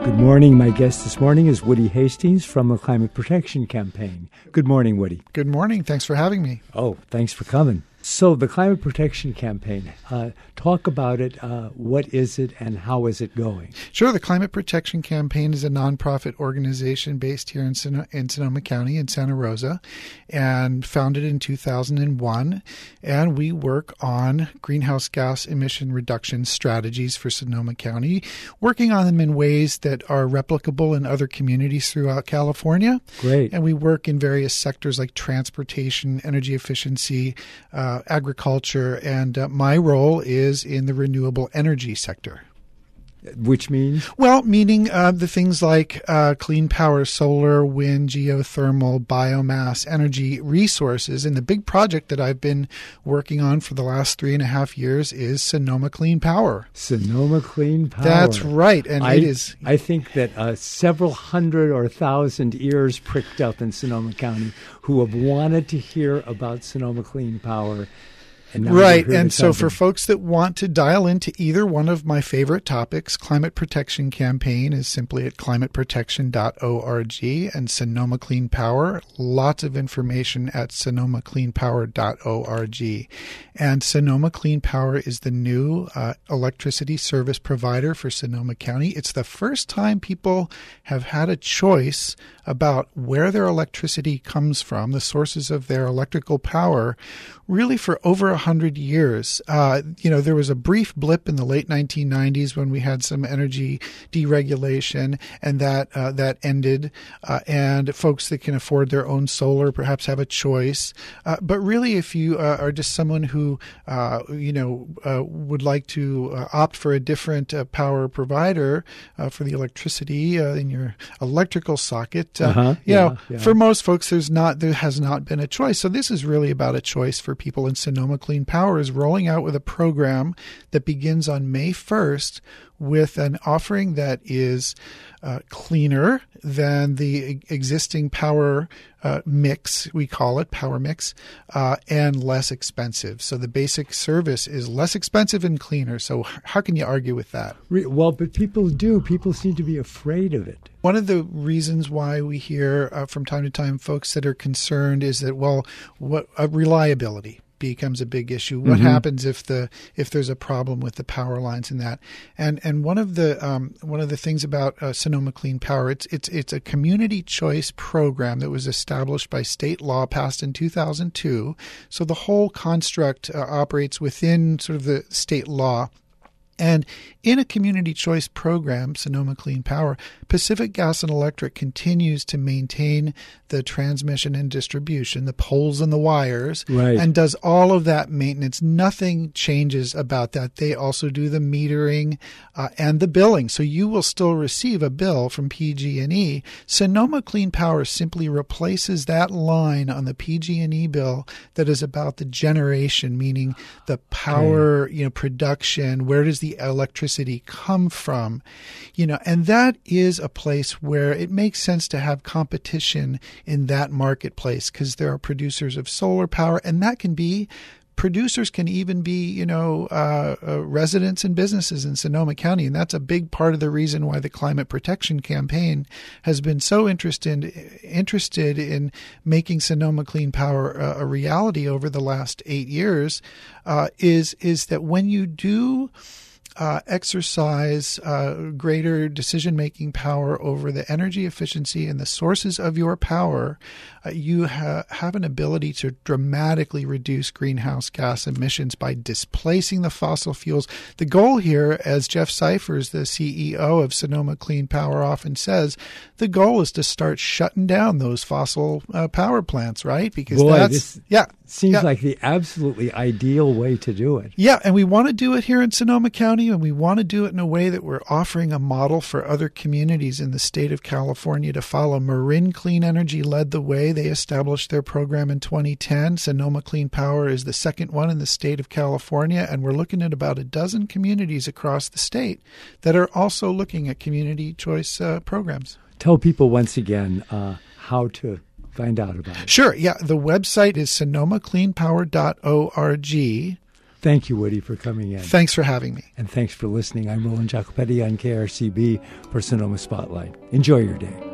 Good morning. My guest this morning is Woody Hastings from the Climate Protection Campaign. Good morning, Woody. Good morning. Thanks for having me. Oh, thanks for coming. So the Climate Protection Campaign, talk about it. What is it and how is it going? Sure. The Climate Protection Campaign is a nonprofit organization based here in Sonoma County in Santa Rosa and founded in 2001. And we work on greenhouse gas emission reduction strategies for Sonoma County, working on them in ways that are replicable in other communities throughout California. Great. And we work in various sectors like transportation, energy efficiency, agriculture, and my role is in the renewable energy sector. Which means? Well, meaning the things like clean power, solar, wind, geothermal, biomass, energy resources. And the big project that I've been working on for the last 3.5 years is Sonoma Clean Power. Sonoma Clean Power. That's right. And I it is. I think that several hundred or thousand ears pricked up in Sonoma County who have wanted to hear about Sonoma Clean Power. Right. And so for folks that want to dial into either one of my favorite topics, Climate Protection Campaign is simply at climateprotection.org, and Sonoma Clean Power, lots of information at sonomacleanpower.org. And Sonoma Clean Power is the new electricity service provider for Sonoma County. It's the first time people have had a choice about where their electricity comes from, the sources of their electrical power, really for over 100 years. There was a brief blip in the late 1990s when we had some energy deregulation, and that ended. And folks that can afford their own solar perhaps have a choice. But really, if you are just someone who would like to opt for a different power provider for the electricity in your electrical socket, for most folks, there has not been a choice. So this is really about a choice for people. And Sonoma Clean Power is rolling out with a program that begins on May 1st with an offering that is cleaner than the existing power mix, we call it power mix, and less expensive. So the basic service is less expensive and cleaner. So how can you argue with that? Well, but people do. People seem to be afraid of it. One of the reasons why we hear from time to time folks that are concerned is that, reliability becomes a big issue. What happens if there's a problem with the power lines and that? And one of the things about Sonoma Clean Power, it's a community choice program that was established by state law passed in 2002. So the whole construct operates within sort of the state law. And in a community choice program, Sonoma Clean Power, Pacific Gas and Electric continues to maintain the transmission and distribution, the poles and the wires, right, and does all of that maintenance. Nothing changes about that. They also do the metering and the billing. So you will still receive a bill from PG&E. Sonoma Clean Power simply replaces that line on the PG&E bill that is about the generation, meaning the power, production. Where does the electricity come from? And that is a place where it makes sense to have competition in that marketplace, because there are producers of solar power, and that can be producers, can even be, residents and businesses in Sonoma County. And that's a big part of the reason why the Climate Protection Campaign has been so interested in making Sonoma Clean Power a reality over the last 8 years, is that when you do exercise greater decision-making power over the energy efficiency and the sources of your power, you have an ability to dramatically reduce greenhouse gas emissions by displacing the fossil fuels. The goal here, as Jeff Cyphers, the CEO of Sonoma Clean Power, often says, the goal is to start shutting down those fossil power plants, right? Because seems like the absolutely ideal way to do it. Yeah, and we want to do it here in Sonoma County, and we want to do it in a way that we're offering a model for other communities in the state of California to follow. Marin Clean Energy led the way. They established their program in 2010. Sonoma Clean Power is the second one in the state of California, and we're looking at about a dozen communities across the state that are also looking at community choice programs. Tell people once again how to find out about it. Sure. Yeah. The website is sonomacleanpower.org. Thank you, Woody, for coming in. Thanks for having me. And thanks for listening. I'm Roland Jacopetti on KRCB for Sonoma Spotlight. Enjoy your day.